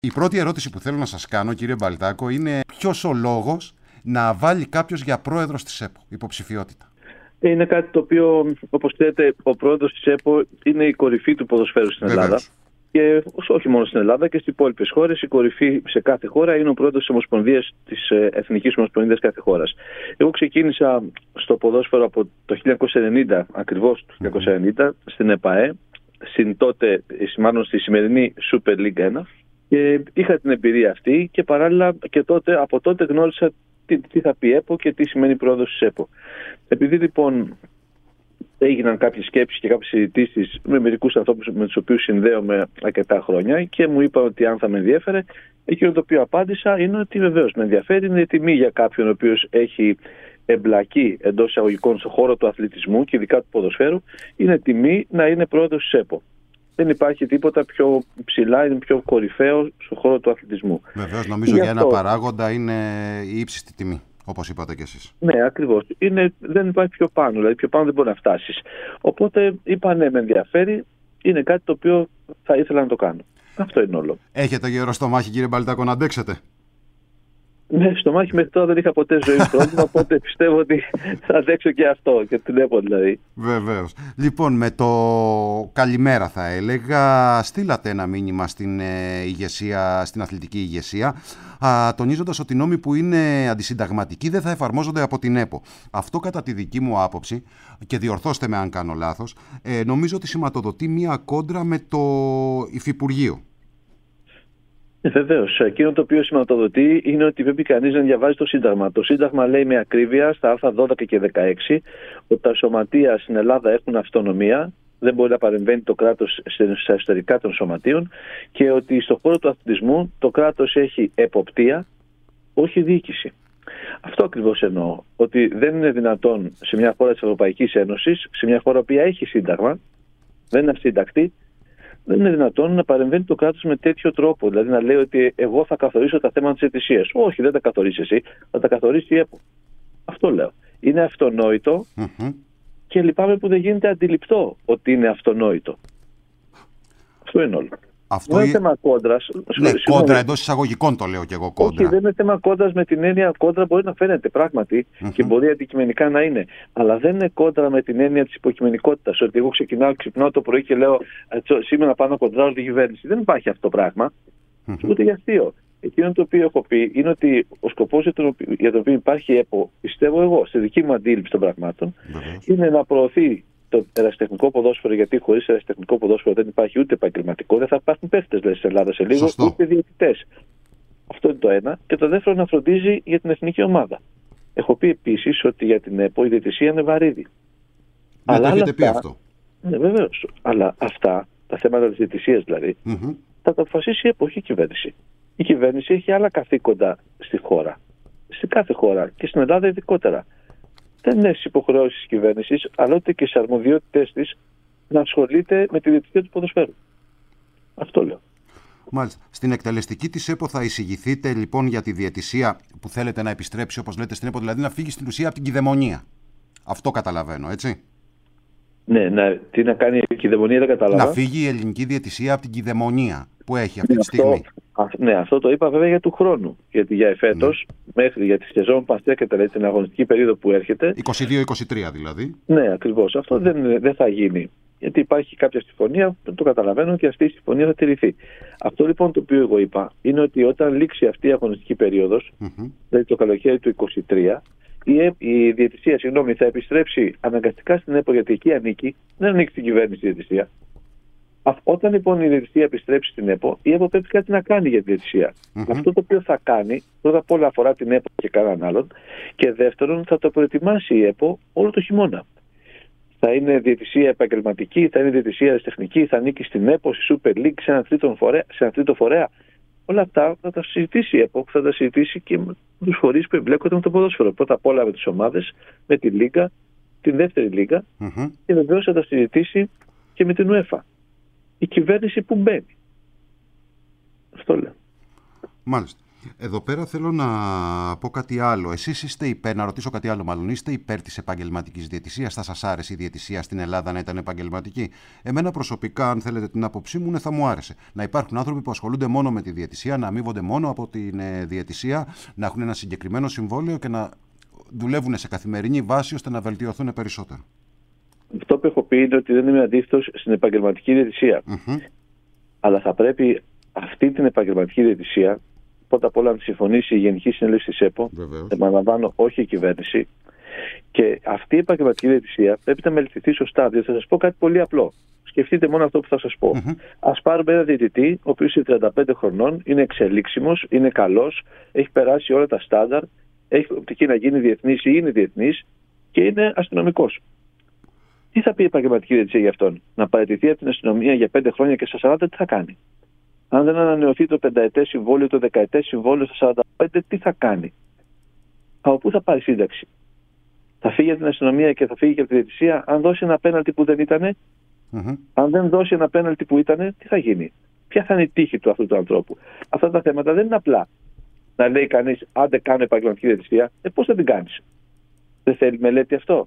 Η πρώτη ερώτηση που θέλω να σας κάνω, κύριε Μπαλτάκο, είναι ποιος ο λόγος να βάλει κάποιος για πρόεδρος της ΕΠΟ, υποψηφιότητα? Είναι κάτι το οποίο, όπως ξέρετε, ο πρόεδρος της ΕΠΟ είναι η κορυφή του ποδοσφαίρου στην Ελλάδα. Και όχι μόνο στην Ελλάδα και στις υπόλοιπες χώρες. Η κορυφή σε κάθε χώρα είναι ο πρόεδρος της Ομοσπονδίας, της Εθνικής Ομοσπονδίας κάθε χώρας. Εγώ ξεκίνησα στο ποδόσφαιρο από το 1990, ακριβώς το 1990, στην ΕΠΑΕ, μάλλον στη σημερινή Super League 1. Και είχα την εμπειρία αυτή και παράλληλα και από τότε γνώρισα τι θα πει ΕΠΟ και τι σημαίνει πρόεδρος της ΕΠΟ. Επειδή λοιπόν έγιναν κάποιες σκέψεις και κάποιες συζητήσεις με μερικούς ανθρώπους με τους οποίους συνδέομαι αρκετά χρόνια και μου είπαν ότι αν θα με ενδιέφερε, εκείνο το οποίο απάντησα είναι ότι βεβαίως με ενδιαφέρει, είναι τιμή για κάποιον ο οποίος έχει εμπλακεί εντός εισαγωγικών στον χώρο του αθλητισμού και ειδικά του ποδοσφαίρου, είναι τιμή να είναι πρόεδρος της ΕΠΟ. Δεν υπάρχει τίποτα πιο ψηλά, είναι πιο κορυφαίο στον χώρο του αθλητισμού. Βεβαίως, νομίζω για ένα παράγοντα είναι η ύψιστη τιμή, όπως είπατε κι εσείς. Ναι, ακριβώς. Δεν υπάρχει πιο πάνω, δηλαδή πιο πάνω δεν μπορεί να φτάσεις. Οπότε είπα ναι, με ενδιαφέρει, είναι κάτι το οποίο θα ήθελα να το κάνω. Αυτό είναι όλο. Έχετε γερό στο μάχη, κύριε Μπαλτάκο, να αντέξετε? Ναι, στο μάχη μέχρι τώρα δεν είχα ποτέ ζωή πρόβλημα, οπότε πιστεύω ότι θα αντέξω και αυτό, και την ΕΠΟ δηλαδή. Βεβαίως. Λοιπόν, με το καλημέρα θα έλεγα, στείλατε ένα μήνυμα στην ηγεσία, στην αθλητική ηγεσία, τονίζοντας ότι οι νόμοι που είναι αντισυνταγματικοί δεν θα εφαρμόζονται από την ΕΠΟ. Αυτό κατά τη δική μου άποψη, και διορθώστε με αν κάνω λάθος, νομίζω ότι σηματοδοτεί μία κόντρα με το Υφυπουργείο. Βεβαίως. Εκείνο το οποίο σηματοδοτεί είναι ότι πρέπει κανείς να διαβάζει το Σύνταγμα. Το Σύνταγμα λέει με ακρίβεια στα άρθρα 12 και 16 ότι τα σωματεία στην Ελλάδα έχουν αυτονομία, δεν μπορεί να παρεμβαίνει το κράτος στα εσωτερικά των σωματείων και ότι στον χώρο του αθλητισμού το κράτος έχει εποπτεία, όχι διοίκηση. Αυτό ακριβώς εννοώ. Ότι δεν είναι δυνατόν σε μια χώρα της Ευρωπαϊκής Ένωσης, σε μια χώρα που έχει Σύνταγμα, δεν είναι ασύντακτη, δεν είναι δυνατόν να παρεμβαίνει το κράτος με τέτοιο τρόπο. Δηλαδή να λέει ότι εγώ θα καθορίσω τα θέματα της αιτησίας. Όχι, δεν τα καθορίσει εσύ, θα τα καθορίσει η ΕΠΟ. Αυτό λέω. Είναι αυτονόητο και λυπάμαι που δεν γίνεται αντιληπτό ότι είναι αυτονόητο. Αυτό είναι όλο. Αυτό δεν είναι θέμα κόντρας. Ναι, κόντρα εντός εισαγωγικών το λέω και εγώ κόντρα. Όχι, δεν είναι θέμα κόντρας με την έννοια κόντρα μπορεί να φαίνεται πράγματι και μπορεί αντικειμενικά να είναι. Αλλά δεν είναι κόντρα με την έννοια της υποκειμενικότητας. Ότι εγώ ξυπνάω το πρωί και λέω σήμερα πάω να κοντράω την κυβέρνηση. Δεν υπάρχει αυτό το πράγμα. Ούτε για αστείο. Εκείνο το οποίο έχω πει είναι ότι ο σκοπός για τον οποίο υπάρχει ΕΠΟ, πιστεύω εγώ, στη δική μου αντίληψη των πραγμάτων, είναι να προωθεί το ερασιτεχνικό ποδόσφαιρο, γιατί χωρίς ερασιτεχνικό ποδόσφαιρο δεν υπάρχει ούτε επαγγελματικό, δεν θα υπάρχουν παίχτες στην Ελλάδα σε λίγο, ούτε διαιτητές. Αυτό είναι το ένα. Και το δεύτερο, να φροντίζει για την εθνική ομάδα. Έχω πει επίσης ότι για την ΕΠΟ η διαιτησία είναι βαρύδι. Δεν το έχετε πει αυτό. Ναι, βεβαίως. Αλλά αυτά, τα θέματα της διαιτησίας δηλαδή, θα τα αποφασίσει η ΕΠΟ, όχι η κυβέρνηση. Η κυβέρνηση έχει άλλα καθήκοντα στη χώρα. Σε κάθε χώρα και στην Ελλάδα ειδικότερα. Δεν είναι στις υποχρεώσεις της κυβέρνησης, αλλά ούτε και στις αρμοδιότητες της να ασχολείται με τη διαιτησία του ποδοσφαίρου. Αυτό λέω. Μάλιστα. Στην εκτελεστική της ΕΠΟ θα εισηγηθείτε λοιπόν για τη διαιτησία που θέλετε να επιστρέψει, όπως λέτε, στην ΕΠΟ, δηλαδή να φύγει στην ουσία από την κυδαιμονία. Αυτό καταλαβαίνω, έτσι. Ναι, τι να κάνει η κυδαιμονία δεν καταλαβαίνω. Να φύγει η ελληνική διαιτησία από την κυδαιμονία που έχει αυτή τη στιγμή. Ναι, αυτό το είπα βέβαια για του χρόνου. Γιατί για εφέτος, μέχρι για τη σεζόν που στέκεται, την αγωνιστική περίοδο που έρχεται. 22-23 δηλαδή. Ναι, ακριβώς. Αυτό δεν θα γίνει. Γιατί υπάρχει κάποια συμφωνία, το καταλαβαίνω και αυτή η συμφωνία θα τηρηθεί. Αυτό λοιπόν το οποίο εγώ είπα είναι ότι όταν λήξει αυτή η αγωνιστική περίοδος, δηλαδή το καλοκαίρι του 2023, η διαιτησία θα επιστρέψει αναγκαστικά στην ΕΠΟ, γιατί εκεί ανήκει, δεν ανήκει στην κυβέρνηση η διαιτησία. Όταν λοιπόν η διαιτησία επιστρέψει στην ΕΠΟ, η ΕΠΟ πρέπει κάτι να κάνει για τη διαιτησία. Αυτό το οποίο θα κάνει, πρώτα απ' όλα αφορά την ΕΠΟ και κανέναν άλλον, και δεύτερον θα το προετοιμάσει η ΕΠΟ όλο το χειμώνα. Θα είναι διαιτησία επαγγελματική, θα είναι διαιτησία αριστεχνική, θα ανήκει στην ΕΠΟ, στη Super League, σε ένα τρίτο φορέα. Όλα αυτά θα τα συζητήσει η ΕΠΟ, θα τα συζητήσει και με τους φορείς που εμπλέκονται με το ποδόσφαιρο. Πρώτα απ' όλα με τις ομάδες, με τη Λίγκα, την δεύτερη Λίγκα, και βεβαίως θα τα συζητήσει και με την UEFA. Η κυβέρνηση που μπαίνει. Αυτό λέω. Μάλιστα. Εδώ πέρα θέλω να πω κάτι άλλο. Εσείς είστε υπέρ, να ρωτήσω κάτι άλλο μάλλον, είστε υπέρ της επαγγελματικής διαιτησίας? Θα σας άρεσε η διαιτησία στην Ελλάδα να ήταν επαγγελματική? Εμένα προσωπικά, αν θέλετε την άποψή μου, θα μου άρεσε. Να υπάρχουν άνθρωποι που ασχολούνται μόνο με τη διαιτησία, να αμείβονται μόνο από τη διαιτησία, να έχουν ένα συγκεκριμένο συμβόλαιο και να δουλεύουν σε καθημερινή βάση ώστε να βελτιωθούν περισσότερο. Αυτό που έχω πει είναι ότι δεν είμαι αντίθετος στην επαγγελματική διαιτησία. Αλλά θα πρέπει αυτή την επαγγελματική διαιτησία πρώτα απ' όλα να συμφωνήσει η Γενική Συνέλευση της ΕΠΟ, επαναλαμβάνω, όχι η κυβέρνηση. Και αυτή η επαγγελματική διαιτησία πρέπει να μελετηθεί σωστά. Διότι θα σας πω κάτι πολύ απλό. Σκεφτείτε μόνο αυτό που θα σας πω. Ας πάρουμε ένα διαιτητή, ο οποίος είναι 35 χρονών, είναι εξελίξιμος, είναι καλός, έχει περάσει όλα τα στάνταρ, έχει προοπτική να γίνει διεθνής ή είναι διεθνής και είναι αστυνομικός. Τι θα πει η επαγγελματική διαιτησία για αυτόν? Να παραιτηθεί από την αστυνομία για 5 χρόνια και στα 40 τι θα κάνει? Αν δεν ανανεωθεί το 5ετές συμβόλαιο, το 10ετές συμβόλαιο στα 45, τι θα κάνει? Από πού θα πάρει σύνταξη? Θα φύγει από την αστυνομία και θα φύγει και από τη διαιτησία αν δώσει ένα πέναλτι που δεν ήτανε? Αν δεν δώσει ένα πέναλτι που ήτανε, τι θα γίνει? Ποια θα είναι η τύχη του αυτού του ανθρώπου? Αυτά τα θέματα δεν είναι απλά να λέει κανείς, άντε κάνω επαγγελματική διαιτησία. Πώς θα την κάνεις? Δεν θέλει μελέτη αυτό?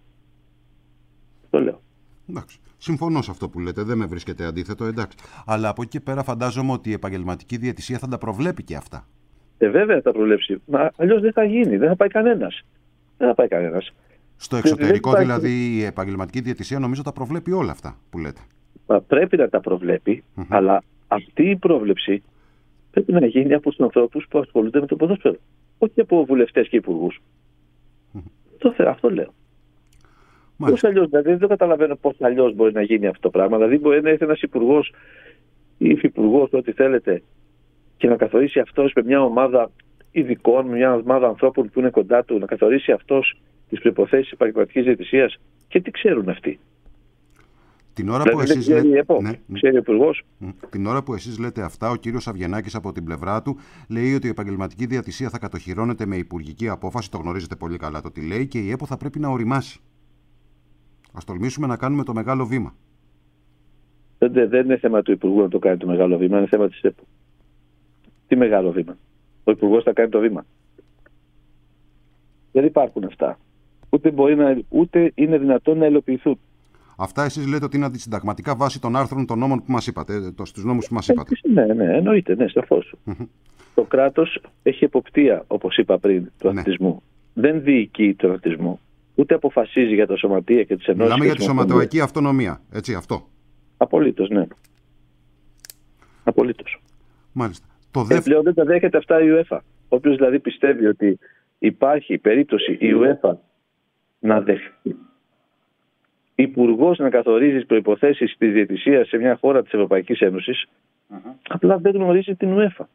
Το λέω. Εντάξει. Συμφωνώ σε αυτό που λέτε, δεν με βρίσκεται αντίθετο, εντάξει. Αλλά από εκεί και πέρα φαντάζομαι ότι η επαγγελματική διαιτησία θα τα προβλέπει και αυτά. Βέβαια θα τα προβλέψει. Μα αλλιώς δεν θα γίνει, δεν θα πάει κανένας. Δεν θα πάει κανένας. Στο εξωτερικό δηλαδή η επαγγελματική διαιτησία νομίζω τα προβλέπει όλα αυτά που λέτε. Μα πρέπει να τα προβλέπει, αλλά αυτή η πρόβλεψη πρέπει να γίνει από τους ανθρώπους που ασχολούνται με το ποδόσφαιρο. Όχι από βουλευτές και υπουργούς. Αυτό λέω. Πώς αλλιώς, δηλαδή δεν καταλαβαίνω πώς αλλιώς μπορεί να γίνει αυτό το πράγμα. Δηλαδή μπορεί να έρθει ένας υπουργός ή υφυπουργός, ό,τι θέλετε, και να καθορίσει αυτός με μια ομάδα ειδικών, με μια ομάδα ανθρώπων που είναι κοντά του, να καθορίσει αυτός τις προϋποθέσεις επαγγελματικής διαιτησίας. Και τι ξέρουν αυτοί? Την ώρα που εσείς λέτε, ξέρει ο υπουργός. Την ώρα που εσείς λέτε αυτά, ο κύριος Αβγενάκης από την πλευρά του λέει ότι η επαγγελματική διαιτησία θα κατοχυρώνεται με υπουργική απόφαση. Το γνωρίζετε πολύ καλά το τι λέει, και η ΕΠΟ θα πρέπει να οριμάσει. Ας τολμήσουμε να κάνουμε το μεγάλο βήμα. Δεν είναι θέμα του Υπουργού να το κάνει το μεγάλο βήμα, είναι θέμα της ΕΠΟ. Τι μεγάλο βήμα? Ο Υπουργός θα κάνει το βήμα? Δεν υπάρχουν αυτά. Ούτε είναι δυνατόν να υλοποιηθούν. Αυτά εσείς λέτε ότι είναι αντισυνταγματικά βάσει των άρθρων των νόμων που μας είπατε, στους νόμους που μας είπατε. Ναι, εννοείται, σαφώς. Το κράτος έχει εποπτεία, όπως είπα πριν, του αθλητισμού. Δεν διοικεί τον αθλητισμό. Ούτε αποφασίζει για τα σωματεία και τις ενώσεις. Μιλάμε για τη σωματεωική αυτονομία, έτσι, αυτό. Απολύτως, ναι. Απολύτως. Μάλιστα. Πλέον δεν τα δέχεται αυτά η UEFA. Όποιος δηλαδή πιστεύει ότι υπάρχει περίπτωση η UEFA να δεχτεί υπουργός να καθορίζει τις προϋποθέσεις της διαιτησίας σε μια χώρα της Ευρωπαϊκής Ένωσης, απλά δεν γνωρίζει την UEFA.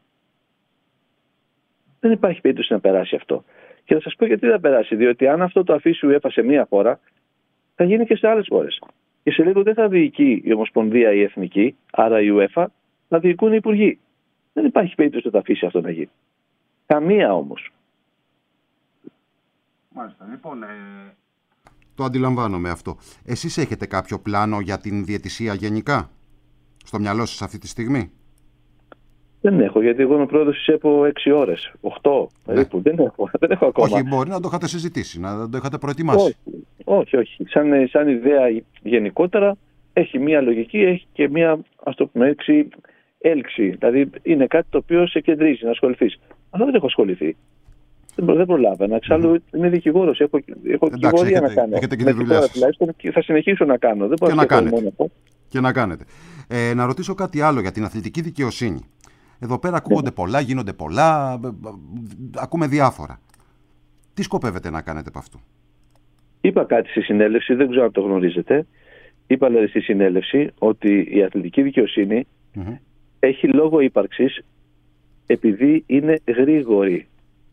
Δεν υπάρχει περίπτωση να περάσει αυτό. Και θα σας πω γιατί δεν περάσει. Διότι αν αυτό το αφήσει η UEFA σε μια χώρα, θα γίνει και σε άλλες χώρες. Και σε λίγο δεν θα διοικεί η Ομοσπονδία η Εθνική, άρα η UEFA, θα διοικούν οι υπουργοί. Δεν υπάρχει περίπτωση να το αφήσει αυτό να γίνει. Καμία όμως. Μάλιστα. Λοιπόν, το αντιλαμβάνομαι αυτό. Εσείς έχετε κάποιο πλάνο για την διαιτησία γενικά στο μυαλό σας αυτή τη στιγμή? Δεν έχω, γιατί εγώ είμαι πρόεδρος της ΕΠΟ 6 ώρες, 8 περίπου. Δεν έχω ακόμα. Όχι, μπορεί να το είχατε συζητήσει, να το είχατε προετοιμάσει. Όχι. Σαν ιδέα γενικότερα έχει μία λογική, έχει και μία, ας το πούμε έτσι, έλξη. Δηλαδή είναι κάτι το οποίο σε κεντρίζει να ασχοληθείς. Αλλά δεν έχω ασχοληθεί. Δεν προλάβαινα. Εξάλλου είμαι δικηγόρος. Έχω δικηγορία να κάνω. Έχετε και τη δουλειά σας. Και θα συνεχίσω να κάνω. Δεν μπορώ να κάνετε. Να ρωτήσω κάτι άλλο για την αθλητική δικαιοσύνη. Εδώ πέρα ακούγονται πολλά, γίνονται πολλά, ακούμε διάφορα. Τι σκοπεύετε να κάνετε από αυτού? Είπα κάτι στη συνέλευση, δεν ξέρω αν το γνωρίζετε. Είπα δηλαδή στη συνέλευση ότι η αθλητική δικαιοσύνη έχει λόγο ύπαρξης επειδή είναι γρήγορη.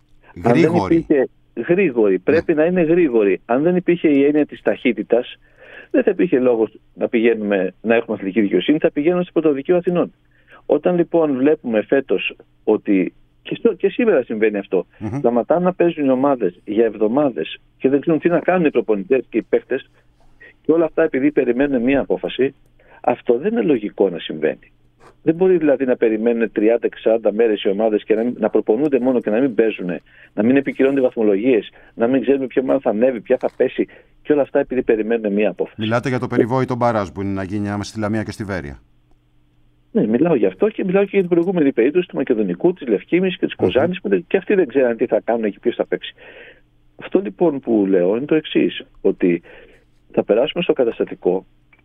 Γρήγορη. Πρέπει να είναι γρήγορη. Αν δεν υπήρχε η έννοια της ταχύτητας, δεν θα υπήρχε λόγος να έχουμε αθλητική δικαιοσύνη, θα πηγαίνουμε στο Πρωτοδικείο Αθηνών. Όταν λοιπόν βλέπουμε φέτος ότι και σήμερα συμβαίνει αυτό, σταματάνε να παίζουν οι ομάδες για εβδομάδες και δεν ξέρουν τι να κάνουν οι προπονητές και οι παίκτες, και όλα αυτά επειδή περιμένουν μία απόφαση, αυτό δεν είναι λογικό να συμβαίνει. Δεν μπορεί δηλαδή να περιμένουν 30 και 40 μέρες οι ομάδες και να προπονούνται μόνο και να μην παίζουν, να μην επικυρώνονται βαθμολογίες, να μην ξέρουμε ποια ομάδα θα ανέβει, ποια θα πέσει και όλα αυτά επειδή περιμένουν μία απόφαση. Μιλάτε για το περιβόητο μπαράζ που είναι να γίνει ανάμεσα στη Λαμία και στη Βέρεια. Ναι, μιλάω γι' αυτό και μιλάω και για την προηγούμενη περίπτωση του Μακεδονικού, της Λευκήμης και της Κοζάνης, που και αυτοί δεν ξέραν τι θα κάνουν και ποιος θα παίξει. Αυτό λοιπόν που λέω είναι το εξής, ότι θα περάσουμε στο καταστατικό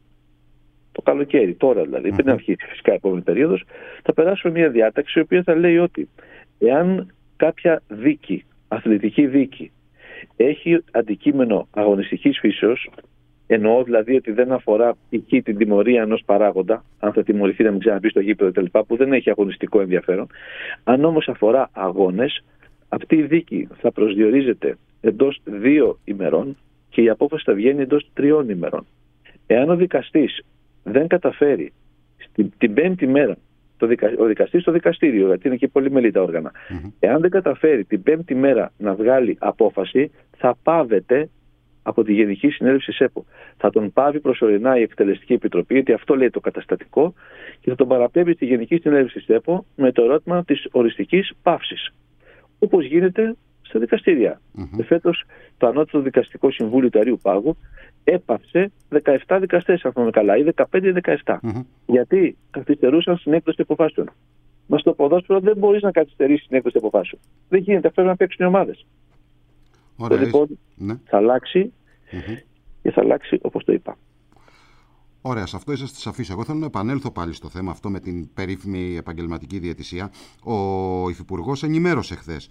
το καλοκαίρι, τώρα δηλαδή, πριν αρχίσει φυσικά η επόμενη περίοδος, θα περάσουμε μια διάταξη η οποία θα λέει ότι εάν κάποια δίκη, αθλητική δίκη, έχει αντικείμενο αγωνιστικής φύσεως, εννοώ δηλαδή ότι δεν αφορά π.χ. την τιμωρία ενός παράγοντα, αν θα τιμωρηθεί να μην ξαναμπεί στο γήπεδο κτλ., που δεν έχει αγωνιστικό ενδιαφέρον. Αν όμως αφορά αγώνες, αυτή η δίκη θα προσδιορίζεται εντός 2 ημερών και η απόφαση θα βγαίνει εντός 3 ημερών. Εάν ο δικαστής δεν καταφέρει την 5η μέρα, ο δικαστής στο δικαστήριο, γιατί είναι και πολυμελή τα όργανα, εάν δεν καταφέρει την 5η μέρα να βγάλει απόφαση, θα πάβεται από τη Γενική Συνέλευση ΣΕΠΟ. Θα τον πάβει προσωρινά η Εκτελεστική Επιτροπή, γιατί αυτό λέει το καταστατικό, και θα τον παραπέμπει στη Γενική Συνέλευση ΣΕΠΟ με το ερώτημα της οριστικής παύσης. Όπως γίνεται στα δικαστήρια. Φέτος το Ανώτατο Δικαστικό Συμβούλιο του Αριού Πάγου έπαυσε 17 δικαστές, αν θυμάμαι καλά, ή 15 ή 17. Γιατί καθυστερούσαν στην έκδοση αποφάσεων. Μα στο ποδόσφαιρο δεν μπορείς να καθυστερήσεις στην έκδοση αποφάσεων. Δεν γίνεται, πρέπει να παίξουν οι ομάδες. Λοιπόν, θα αλλάξει και θα αλλάξει όπως το είπα. Ωραία, σε αυτό είσαστε σαφείς. Εγώ θέλω να επανέλθω πάλι στο θέμα αυτό με την περίφημη επαγγελματική διαιτησία. Ο Υφυπουργός ενημέρωσε χθες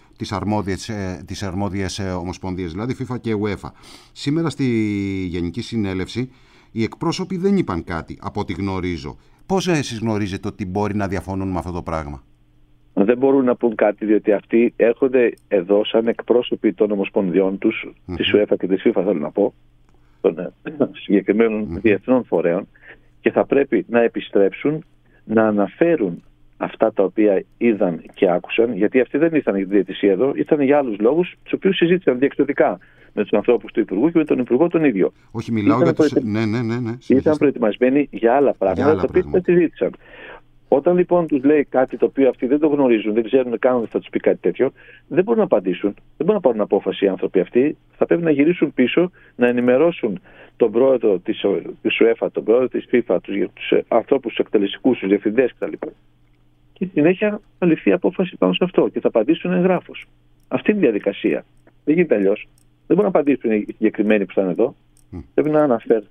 τις αρμόδιες ομοσπονδίες, δηλαδή FIFA και UEFA. Σήμερα στη Γενική Συνέλευση οι εκπρόσωποι δεν είπαν κάτι, από ό,τι γνωρίζω. Πώς εσείς γνωρίζετε ότι μπορεί να διαφωνούν με αυτό το πράγμα? Δεν μπορούν να πούν κάτι, διότι αυτοί έρχονται εδώ σαν εκπρόσωποι των ομοσπονδιών τους, της UEFA και της FIFA, θέλω να πω, των συγκεκριμένων διεθνών φορέων, και θα πρέπει να επιστρέψουν να αναφέρουν αυτά τα οποία είδαν και άκουσαν, γιατί αυτοί δεν ήρθαν για τη διαιτησία εδώ, ήρθαν για άλλους λόγους, τους οποίους συζήτησαν διεξοδικά με τους ανθρώπους του Υπουργού και με τον Υπουργό τον ίδιο. Όχι, μιλάω για τους... Ναι. Ήταν προετοιμασμένοι για άλλα πράγματα, τα οποία δεν συζήτησαν. Όταν λοιπόν τους λέει κάτι το οποίο αυτοί δεν το γνωρίζουν, δεν ξέρουν καν ότι θα τους πει κάτι τέτοιο, δεν μπορούν να απαντήσουν, δεν μπορούν να πάρουν απόφαση οι άνθρωποι αυτοί. Θα πρέπει να γυρίσουν πίσω, να ενημερώσουν τον πρόεδρο της UEFA, τον πρόεδρο της FIFA, τους ανθρώπους, τους εκτελεστικούς, τους διευθυντές κτλ. Και συνέχεια θα ληφθεί απόφαση πάνω σε αυτό και θα απαντήσουν εγγράφως. Αυτή είναι η διαδικασία. Δεν γίνεται αλλιώς. Δεν μπορούν να απαντήσουν οι συγκεκριμένοι που θα είναι εδώ. Πρέπει να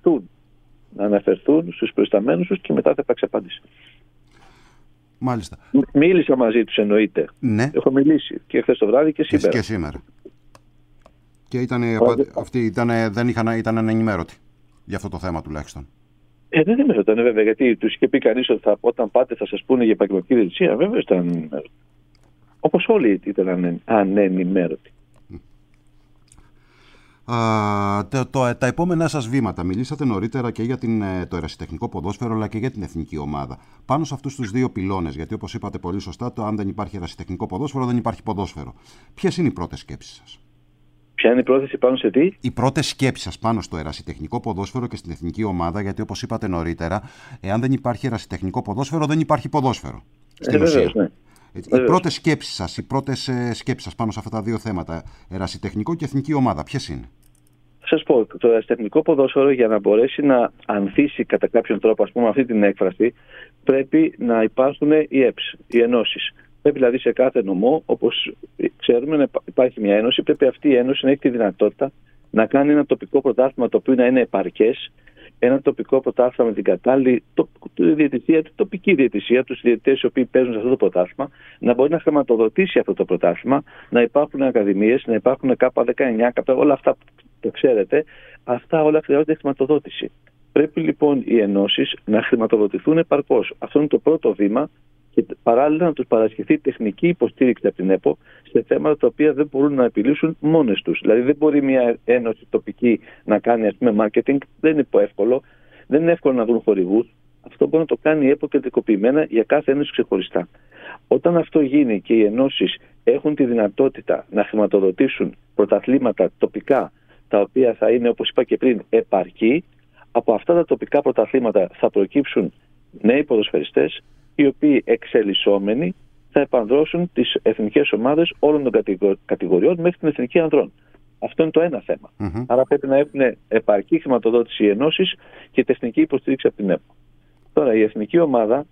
αναφερθούν στους προϊσταμένους τους και μετά θα υπάρξει απάντηση. Μάλιστα. Μίλησα μαζί τους, εννοείται. Ναι. Έχω μιλήσει και χθες το βράδυ και σήμερα. Και σήμερα. Και αυτοί ήταν ανενημέρωτοι για αυτό το θέμα τουλάχιστον. Δεν ενημερώταν βέβαια, γιατί τους είχε πει κανείς ότι όταν πάτε θα σας πούνε για επαγγελματική διαιτησία. Βέβαια ήταν ανενημέρωτοι. Όπως όλοι ήταν ανενημέρωτοι. Τα επόμενά σας βήματα. Μιλήσατε νωρίτερα και για το ερασιτεχνικό ποδόσφαιρο αλλά και για την εθνική ομάδα. Πάνω σε αυτούς τους δύο πυλώνες, γιατί όπως είπατε πολύ σωστά, αν δεν υπάρχει ερασιτεχνικό ποδόσφαιρο, δεν υπάρχει ποδόσφαιρο. Ποιες είναι οι πρώτες σκέψεις σας? Ποια είναι η πρόθεση πάνω σε τι? Οι πρώτες σκέψεις σας πάνω στο ερασιτεχνικό ποδόσφαιρο και στην εθνική ομάδα, γιατί όπως είπατε νωρίτερα, εάν δεν υπάρχει ερασιτεχνικό ποδόσφαιρο, δεν υπάρχει ποδόσφαιρο. Στην ουσία. Ναι. Οι πρώτες σκέψεις σας πάνω σε αυτά τα δύο θέματα, ερασιτεχνικό και εθνική ομάδα, ποιες είναι? Σας πω, το ερασιτεχνικό ποδόσφαιρο, για να μπορέσει να ανθίσει κατά κάποιον τρόπο, ας πούμε, αυτή την έκφραση, πρέπει να υπάρχουν οι ΕΠΣ, οι ενώσεις. Πρέπει δηλαδή σε κάθε νομό, όπως ξέρουμε, να υπάρχει μια ένωση. Πρέπει αυτή η ένωση να έχει τη δυνατότητα να κάνει ένα τοπικό πρωτάθλημα το οποίο να είναι επαρκές, ένα τοπικό πρωτάθλημα με την κατάλληλη διαιτησία, την τοπική διαιτησία, τους διαιτητές οι οποίοι παίζουν σε αυτό το πρωτάθλημα, να μπορεί να χρηματοδοτήσει αυτό το πρωτάθλημα, να υπάρχουν ακαδημίες, να υπάρχουν K19, όλα αυτά που το ξέρετε, αυτά όλα χρειάζονται χρηματοδότηση. Πρέπει λοιπόν οι ενώσεις να χρηματοδοτηθούν επαρκώς. Αυτό είναι το πρώτο βήμα. Και παράλληλα να τους παρασχεθεί τεχνική υποστήριξη από την ΕΠΟ σε θέματα τα οποία δεν μπορούν να επιλύσουν μόνες τους. Δηλαδή δεν μπορεί μια ένωση τοπική να κάνει, ας πούμε, marketing, δεν είναι εύκολο, δεν είναι εύκολο να βρουν χορηγούς. Αυτό μπορεί να το κάνει η ΕΠΟ κεντρικοποιημένα για κάθε ένωση ξεχωριστά. Όταν αυτό γίνει και οι ενώσεις έχουν τη δυνατότητα να χρηματοδοτήσουν πρωταθλήματα τοπικά, τα οποία θα είναι, όπως είπα και πριν, επαρκή, από αυτά τα τοπικά πρωταθλήματα θα προκύψουν νέοι ποδοσφαιριστές, οι οποίοι εξελισσόμενοι θα επανδρώσουν τις εθνικές ομάδες όλων των κατηγοριών μέχρι την εθνική ανδρών. Αυτό είναι το ένα θέμα. Άρα πρέπει να έχουν επαρκή χρηματοδότηση οι ενώσεις και τεχνική υποστήριξη από την ΕΠΟ. Τώρα, η εθνική ομάδα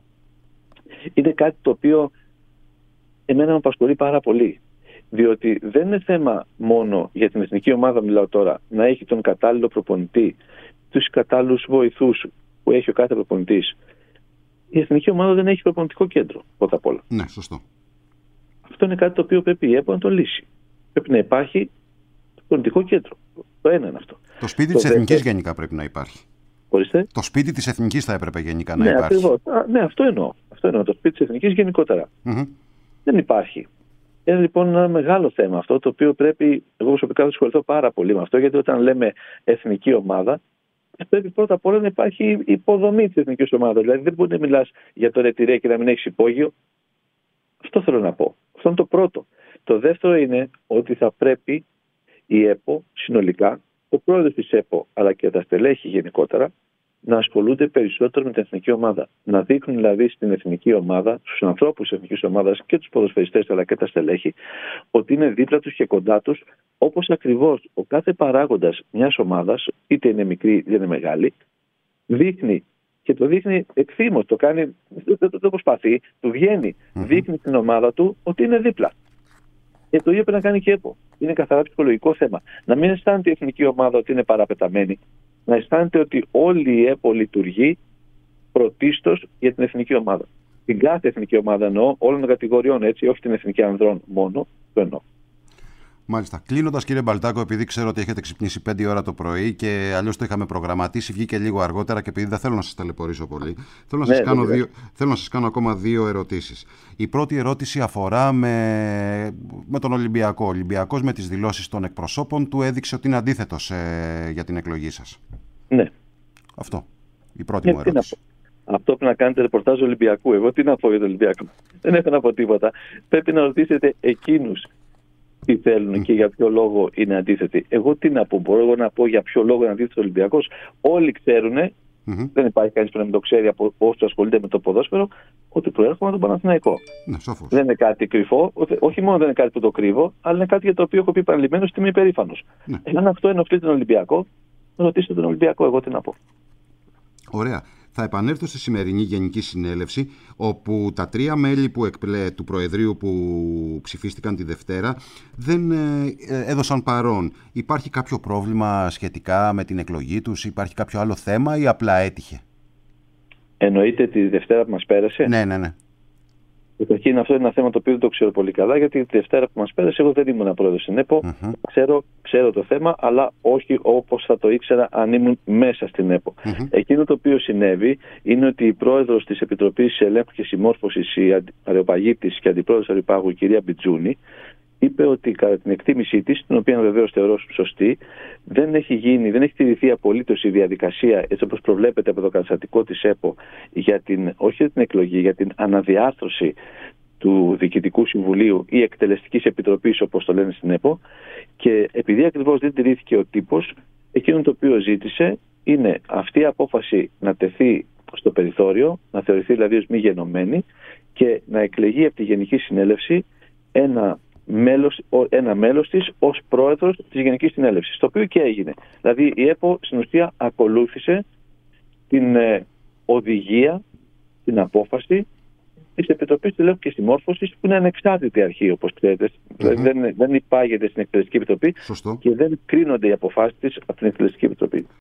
είναι κάτι το οποίο εμένα με απασχολεί πάρα πολύ. Διότι δεν είναι θέμα μόνο για την εθνική ομάδα, μιλάω τώρα, να έχει τον κατάλληλο προπονητή, τους κατάλληλους βοηθούς που έχει ο κάθε προπονητής. Η εθνική ομάδα δεν έχει προπονητικό κέντρο, πρώτα απ' όλα. Ναι, σωστό. Αυτό είναι κάτι το οποίο πρέπει η ΕΠΟ να το λύσει. Πρέπει να υπάρχει προπονητικό κέντρο. Το ένα είναι αυτό. Το σπίτι της εθνικής γενικά πρέπει να υπάρχει. Ορίστε. Το σπίτι της εθνικής θα έπρεπε γενικά να ναι, υπάρχει. Ακριβώς. Ναι, αυτό εννοώ. Το σπίτι της εθνικής γενικότερα. Δεν υπάρχει. Είναι λοιπόν ένα μεγάλο θέμα αυτό, το οποίο πρέπει, εγώ προσωπικά θα ασχοληθώ πάρα πολύ με αυτό, γιατί όταν λέμε εθνική ομάδα, πρέπει πρώτα απ' όλα να υπάρχει υποδομή της εθνικής ομάδας. Δηλαδή δεν μπορεί να μιλάς για το ρετυρέ και να μην έχεις υπόγειο. Αυτό θέλω να πω. Αυτό είναι το πρώτο. Το δεύτερο είναι ότι θα πρέπει η ΕΠΟ συνολικά, ο πρόεδρος της ΕΠΟ αλλά και τα στελέχη γενικότερα, να ασχολούνται περισσότερο με την εθνική ομάδα. Να δείχνουν δηλαδή στην εθνική ομάδα, στους ανθρώπους της εθνικής ομάδας και τους ποδοσφαιριστές αλλά και τα στελέχη, ότι είναι δίπλα τους και κοντά τους, όπως ακριβώς ο κάθε παράγοντας μιας ομάδας, είτε είναι μικρή είτε είναι μεγάλη, δείχνει και το δείχνει ευθύμως, το κάνει, το προσπαθεί, του βγαίνει, δείχνει την ομάδα του ότι είναι δίπλα. Και το ίδιο πρέπει να κάνει και η ΕΠΟ. Είναι καθαρά ψυχολογικό θέμα. Να μην αισθάνεται η εθνική ομάδα ότι είναι παραπεταμένη. Να αισθάνεται ότι όλη η ΕΠΟ λειτουργεί πρωτίστως για την εθνική ομάδα. Την κάθε εθνική ομάδα εννοώ, όλων των κατηγοριών, έτσι, όχι την εθνική ανδρών μόνο, το εννοώ. Μάλιστα. Κλείνοντας, κύριε Μπαλτάκο, επειδή ξέρω ότι έχετε ξυπνήσει 5 ώρα το πρωί και αλλιώς το είχαμε προγραμματίσει, βγήκε λίγο αργότερα και επειδή δεν θέλω να σας ταλαιπωρήσω πολύ, θέλω να σας κάνω ακόμα 2 ερωτήσεις. Η πρώτη ερώτηση αφορά με τον Ολυμπιακό. Ο Ολυμπιακός με τις δηλώσεις των εκπροσώπων του έδειξε ότι είναι αντίθετος για την εκλογή σας. Ναι. Αυτό. Η πρώτη μου ερώτηση. Αυτό που να κάνετε ρεπορτάζ Ολυμπιακού. Εγώ τι να πω για τον Ολυμπιακό. Δεν έχω να πω τίποτα. Πρέπει να ρωτήσετε εκείνους τι θέλουν και για ποιο λόγο είναι αντίθετοι. Εγώ τι να πω, μπορώ εγώ να πω για ποιο λόγο είναι αντίθετος ο Ολυμπιακός. Όλοι ξέρουν, δεν υπάρχει κανείς που να μην το ξέρει από όσους ασχολείται με το ποδόσφαιρο, ότι προέρχομαι από τον Παναθηναϊκό. Ναι, σαφώς. Δεν είναι κάτι κρυφό, όχι μόνο δεν είναι κάτι που το κρύβω, αλλά είναι κάτι για το οποίο έχω πει επανειλημμένως ότι είμαι υπερήφανος. Ναι. Αν αυτό ενοχλεί τον Ολυμπιακό, ρωτήστε τον Ολυμπιακό, εγώ τι να πω. Ωραία. Θα επανέλθω στη σημερινή Γενική Συνέλευση, όπου τα 3 μέλη του Προεδρείου που ψηφίστηκαν τη Δευτέρα δεν έδωσαν παρόν. Υπάρχει κάποιο πρόβλημα σχετικά με την εκλογή τους, υπάρχει κάποιο άλλο θέμα ή απλά έτυχε? Εννοείται τη Δευτέρα που μας πέρασε. Ναι. Καταρχήν αυτό είναι ένα θέμα το οποίο δεν το ξέρω πολύ καλά, γιατί τη Δευτέρα που μας πέρασε εγώ δεν ήμουν πρόεδρος στην ΕΠΟ. Ξέρω το θέμα, αλλά όχι όπως θα το ήξερα αν ήμουν μέσα στην ΕΠΟ. Εκείνο το οποίο συνέβη είναι ότι η πρόεδρος της Επιτροπής Ελέγχου και Συμμόρφωσης, η Αρεοπαγίτης και αντιπρόεδρος Αρεοπάγου, η κυρία Μπιτζούνη, είπε ότι κατά την εκτίμησή της, την οποία βεβαίως θεωρώ σωστή, δεν έχει τηρηθεί απολύτως η διαδικασία έτσι όπως προβλέπεται από το καταστατικό της ΕΠΟ όχι για την εκλογή, για την αναδιάρθρωση του Διοικητικού Συμβουλίου ή Εκτελεστικής Επιτροπής, όπως το λένε στην ΕΠΟ, και επειδή ακριβώς δεν τηρήθηκε ο τύπος, εκείνο το οποίο ζήτησε είναι αυτή η απόφαση να τεθεί στο περιθώριο, να θεωρηθεί δηλαδή ως μη γενομένη και να εκλεγεί από τη Γενική Συνέλευση ένα μέλος της ως πρόεδρος της Γενικής Συνέλευσης, το οποίο και έγινε. Δηλαδή η ΕΠΟ στην ουσία ακολούθησε την οδηγία, την απόφαση της Επιτροπής Ελέγχου και Συμμόρφωσης, που είναι ανεξάρτητη αρχή, όπως ξέρετε. Δεν υπάγεται στην Εκτελεστική Επιτροπή. Σωστό. Και δεν κρίνονται οι αποφάσεις της από την Εκτελεστική Επιτροπή.